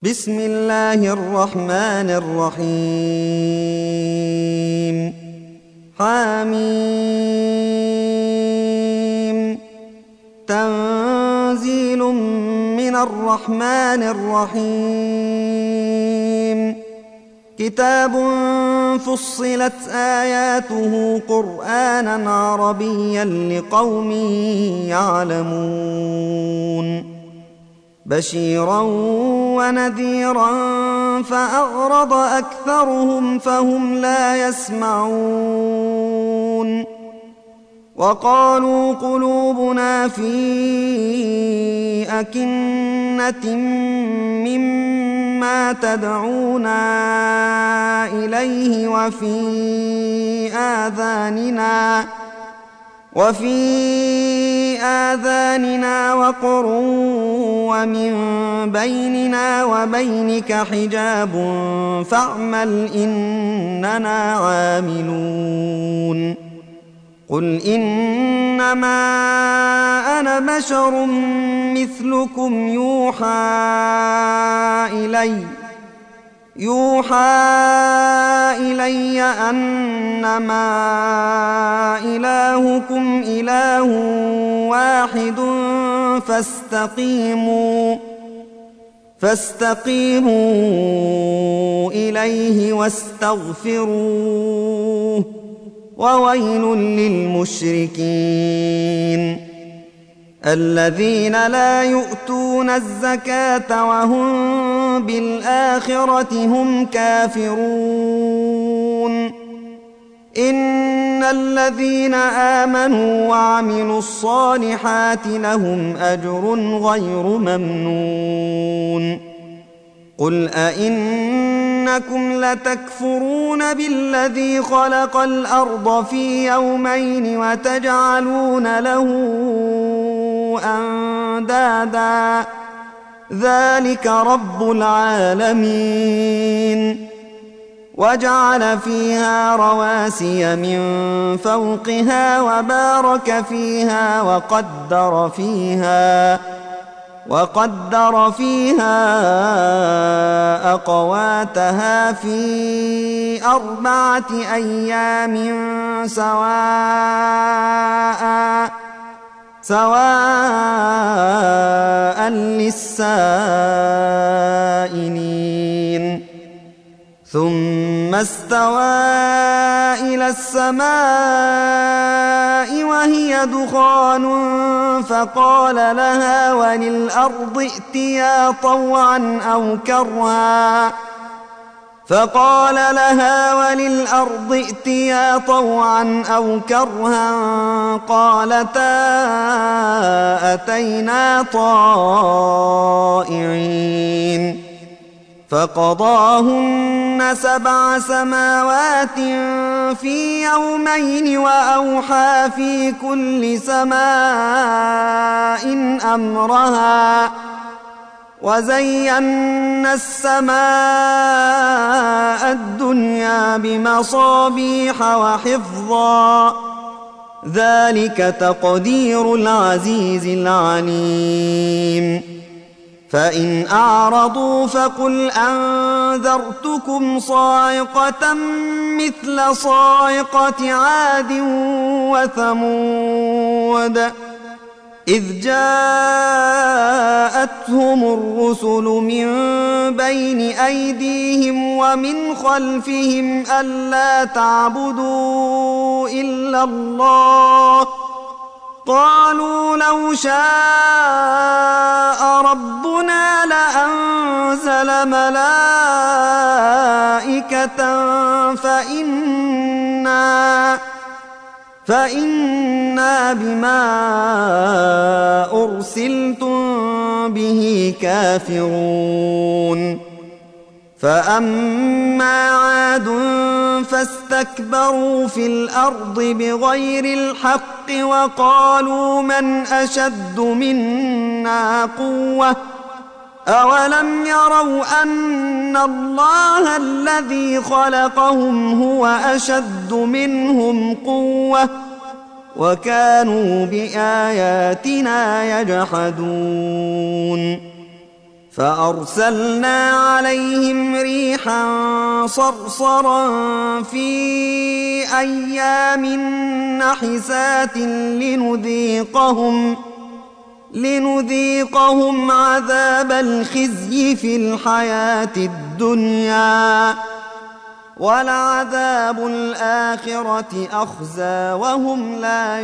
بسم الله الرحمن الرحيم حميم تنزيل من الرحمن الرحيم كتاب فصلت آياته قرآنا عربيا لقوم يعلمون بشيرا ونذيرا فأعرض أكثرهم فهم لا يسمعون وقالوا قلوبنا في أكنة مما تدعونا إليه وفي آذاننا وقر ومن بيننا وبينك حجاب فاعمل إننا عاملون قل إنما أنا بشر مثلكم يوحى إلي أنما إلهكم إله واحد فاستقيموا إليه واستغفروه وويل للمشركين الذين لا يؤتون الزكاة وهم بالآخرة هم كافرون إن الذين آمنوا وعملوا الصالحات لهم أجر غير ممنون قل أئنكم لتكفرون بالذي خلق الأرض في يومين وتجعلون له أندادا ذلك رب العالمين وجعل فيها رواسي من فوقها وبارك فيها وقدر فيها أقواتها في 4 أيام سواء للسائلين ثم استوى إلى السماء وهي دخان فقال لها وللأرض ائتيا طوعا أو كرها قالتا أتينا طائعين فقضاهن 7 سماوات في يومين وأوحى في كل سماء أمرها وزينا السماء الدنيا بمصابيح وحفظا ذلك تقدير العزيز العليم فإن أعرضوا فقل أنذرتكم صاعقة مثل صاعقة عاد وثمود إذ جاءتهم الرسل من بين أيديهم ومن خلفهم ألا تعبدوا إلا الله قالوا لو شاء ربنا لأنزل ملائكة فإنا بما أرسلتم به كافرون فأما عاد فاستكبروا في الأرض بغير الحق وقالوا من أشد منا قوة أولم يروا أن الله الذي خلقهم هو أشد منهم قوة وكانوا بآياتنا يجحدون فأرسلنا عليهم ريحا صرصرا في أيام نحسات لنذيقهم عذاب الخزي في الحياة الدنيا ولعذاب الآخرة أخزى وهم لا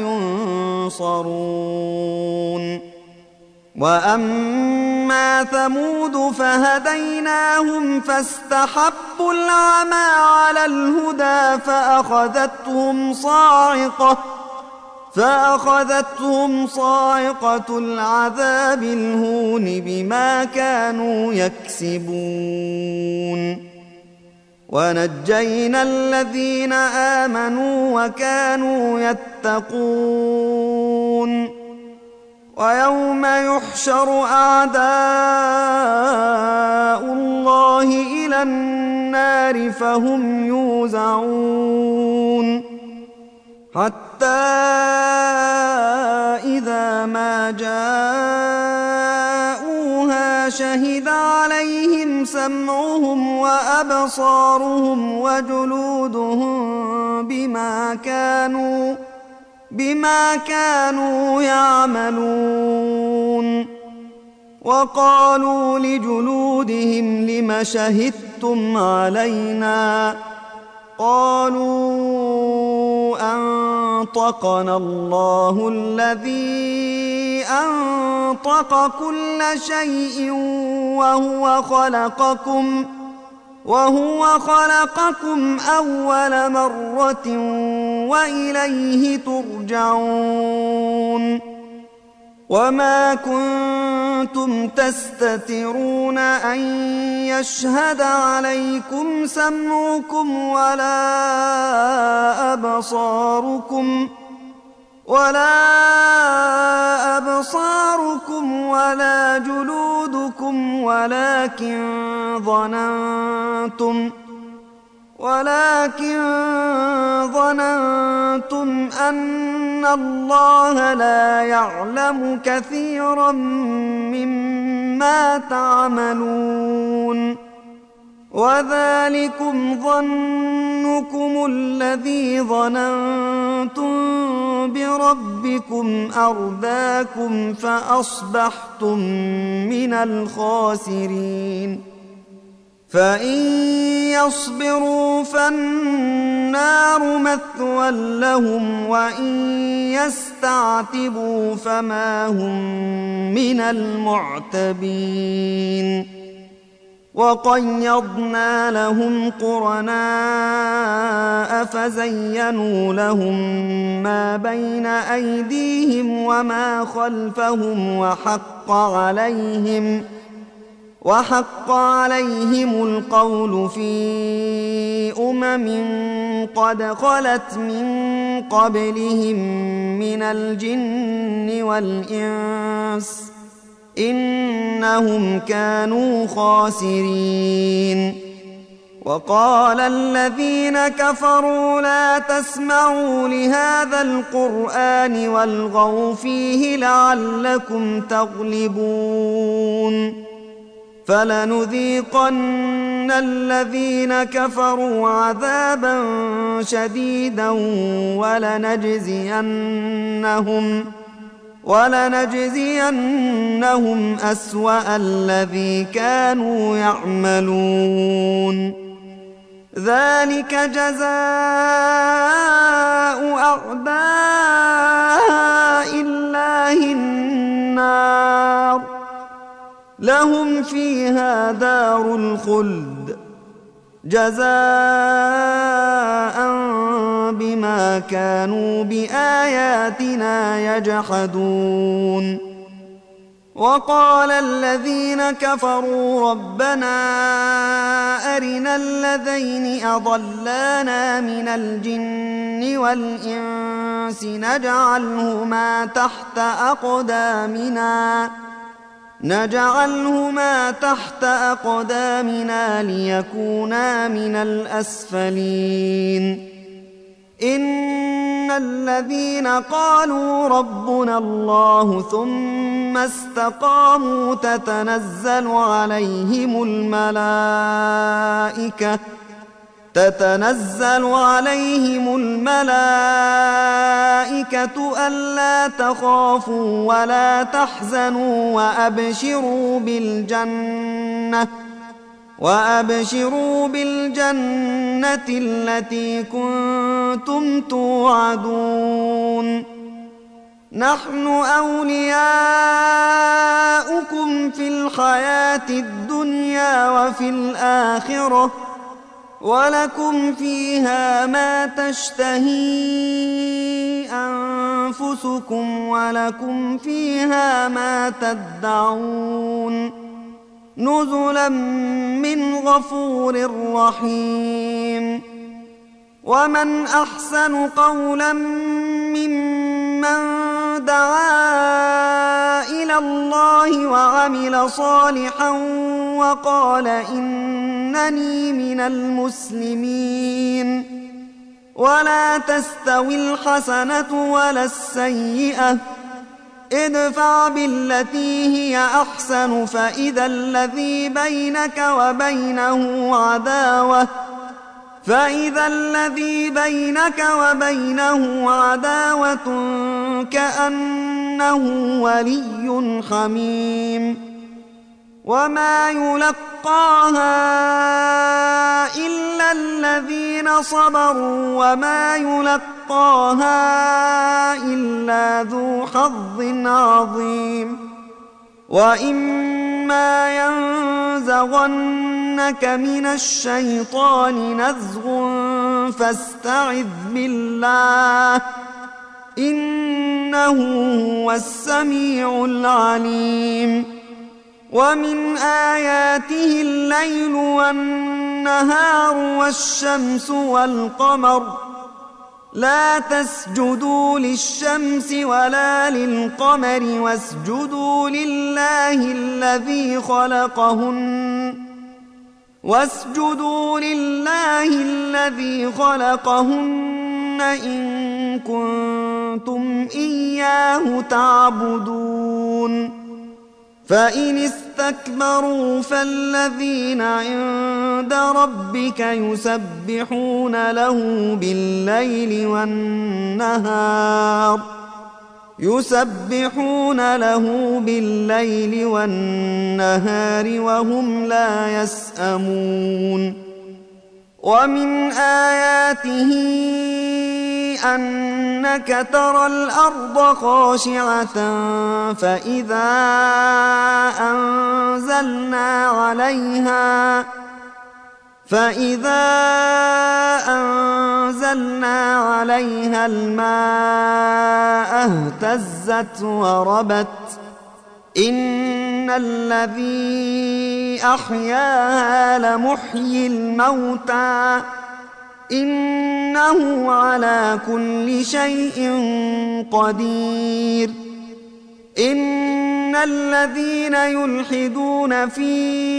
ينصرون. وأما ثمود فهديناهم فاستحبوا العمى على الهدى فأخذتهم صاعقة العذاب الهون بما كانوا يكسبون. ونجينا الذين آمنوا وكانوا يتقون. ويوم يحشر أعداء الله إلى النار فهم يوزعون حتى إذا ما جاءوها شهد عليهم سمعهم وأبصارهم وجلودهم بما كانوا يعملون. وقالوا لجلودهم لم شهدتم علينا قالوا أنطقنا الله الذي أنطق كل شيء وهو خلقكم أول مرة وإليه ترجعون. وما كنتم تستترون أن يشهد عليكم سمعكم ولا أبصاركم ولا جلودكم ولكن ظننتم أن الله لا يعلم كثيرا مما تعملون. وذلكم ظنكم الذي ظننتم بربكم أرداكم فأصبحتم من الخاسرين. فإن يصبروا فالنار مثوى لهم وإن يستعتبوا فما هم من المعتبين. وقيضنا لهم قرناء فزينوا لهم ما بين أيديهم وما خلفهم وحق عليهم القول في قد خلت من قبلهم من الجن والإنس إنهم كانوا خاسرين. وقال الذين كفروا لا تسمعوا لهذا القرآن والغوا فيه لعلكم تغلبون. فلنذيقن الذين كفروا عذابا شديدا ولنجزينهم أسوأ الذي كانوا يعملون. ذلك جزاء أعداء الله النار لهم فيها دار الخلد جزاء بما كانوا بآياتنا يجحدون. وقال الذين كفروا ربنا أرنا الذين أضلانا من الجن والإنس نجعلهما تحت أقدامنا ليكونا من الأسفلين. إن الذين قالوا ربنا الله ثم استقاموا تتنزل عليهم الملائكة ألا تخافوا ولا تحزنوا وأبشروا بالجنة التي كنتم توعدون نحن أولياؤكم في الحياة الدنيا وفي الآخرة ولكم فيها ما تشتهي أنفسكم ولكم فيها ما تدعون نزلا من غفور رحيم ومن أحسن قولا ممن دعا إلى الله وعمل صالحا وقال إنني من المسلمين ولا تستوي الحسنة ولا السيئة ادفع بالتي هي أحسن فإذا الذي بينك وبينه عداوة كأنه ولي حميم وما يلقاها إلا الذين صبروا وما يلقاها إلا ذو حظ عظيم وإما ينزغنك من الشيطان نزغ فاستعذ بالله إنه هو السميع العليم ومن آياته الليل والنهار والشمس والقمر لا تسجدوا للشمس ولا للقمر واسجدوا لله الذي خلقهن إن كنتم إياه تعبدون فإن استكبروا فالذين عند ربك يسبحون له بالليل والنهار وهم لا يسأمون ومن آياته أنك ترى الأرض خاشعة فإذا أنزلنا عليها الماء اهتزت وربت إن الذي أحياها لمحيي الموتى إنه على كل شيء قدير إن الذين يلحدون في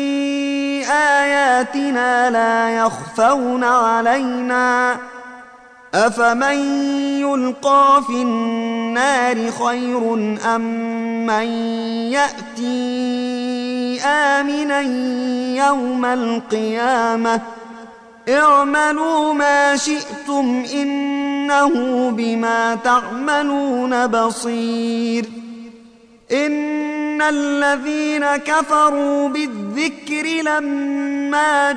آياتنا لا يخفون علينا أفمن يلقى في النار خير أم من يأتي آمنا يوم القيامة اعملوا ما شئتم إنه بما تعملون بصير إن الذين كفروا بالذكر لما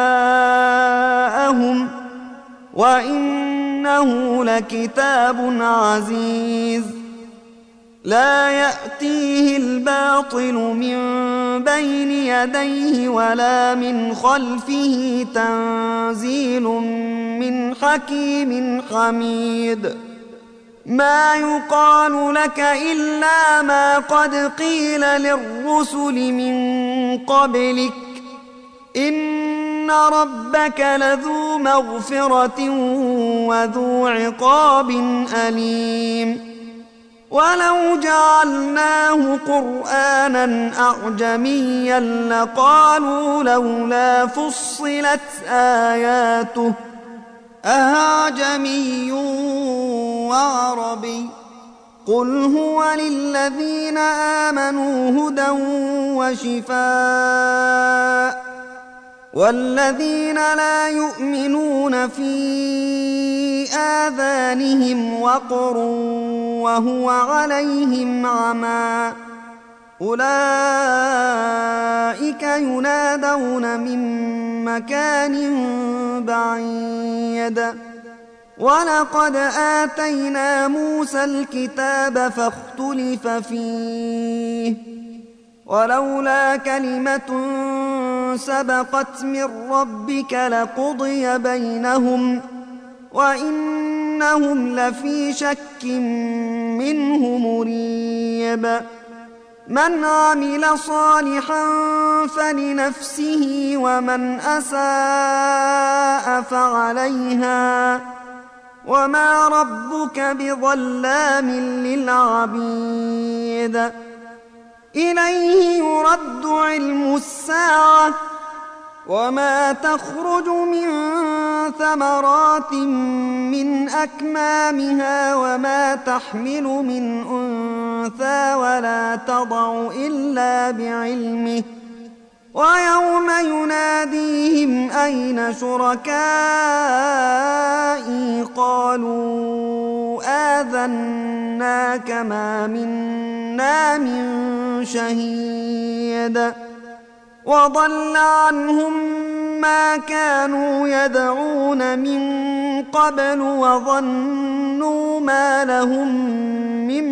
جاءهم وإنه لكتاب عزيز لا يأتيه الباطل من بين يديه ولا من خلفه تنزيل من حكيم حميد ما يقال لك إلا ما قد قيل للرسل من قبلك إن ربك لذو مغفرة وذو عقاب أليم ولو جعلناه قرآنا أعجميا لقالوا لولا فصلت آياته أعجمي وعربي قل هو للذين آمنوا هدى وشفاء والذين لا يؤمنون في آذانهم وقر وهو عليهم عمى أولئك ينادون من مكان بعيد ولقد آتينا موسى الكتاب فاختلف فيه ولولا كلمة سبقت من ربك لقضي بينهم وإنهم لفي شك منه مريب من عمل صالحا فلنفسه ومن أساء فعليها وما ربك بظلام للعبيد إليه يرد علم الساعة وما تخرج من ثمرات من أكمامها وما تحمل من أنثى ولا تضع إلا بعلمه ويوم يناديهم أين شركائي قالوا آذناك ما منا من شهيد وضل عنهم ما كانوا يدعون من قبل وظنوا ما لهم من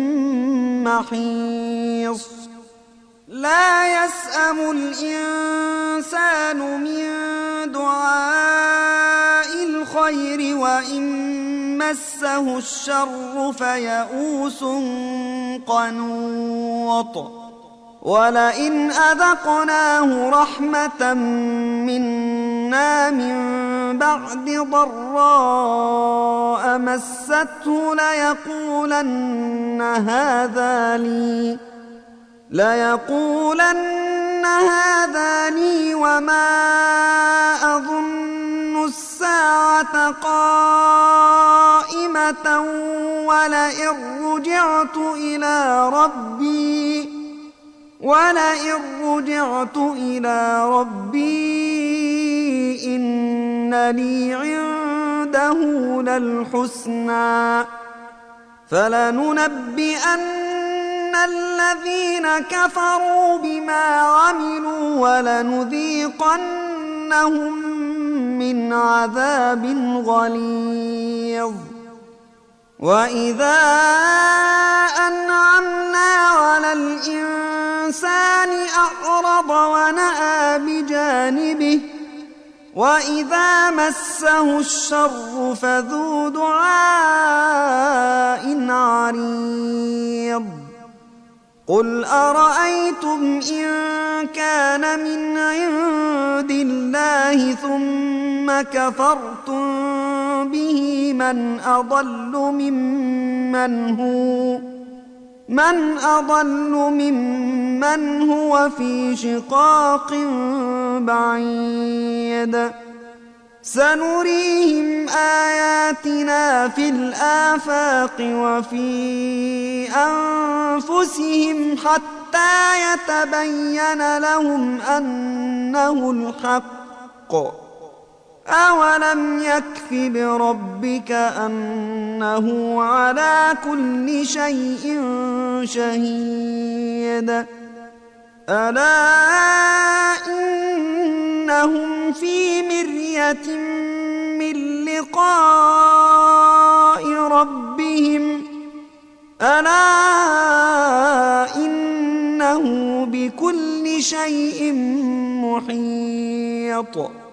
محيص لا يسأم الإنسان من دعاء الخير وإن مسه الشر فيئوس قنوط ولئن أذقناه رحمة منا من بعد ضراء مسته ليقولن هذا لي وما أظن الساعة قائمة ولئن رجعت إلى ربي إن لي عنده للحسنى فلننبئن الذين كفروا بما عملوا ولنذيقنهم من عذاب غليظ وإذا أنعمنا على الإنسان أعرض ونأى بجانبه وإذا مسه الشر فذو دعاء عريض قل أرأيتم إن كان من عند الله ثم كفرتم به من أضل ممن هو في شقاق بعيد سنريهم آياتنا في الآفاق وفي أنفسهم حتى يتبين لهم أنه الحق أولم يكف بربك أنه على كل شيء شهيد ألا إنهم في مرية من لقاء ربهم ألا إنه بكل شيء محيط